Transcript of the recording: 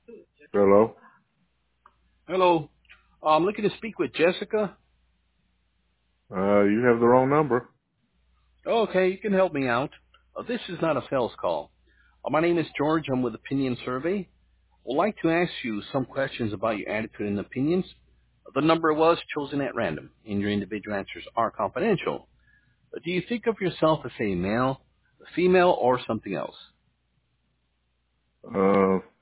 Hello. Hello. I'm looking to speak with Jessica. You have the wrong number. Okay, you can help me out. This is not a sales call. My name is George. I'm with Opinion Survey. I'd like to ask you some questions about your attitude and opinions. The number was chosen at random, and your individual answers are confidential. Do you think of yourself as a male, a female, or something else?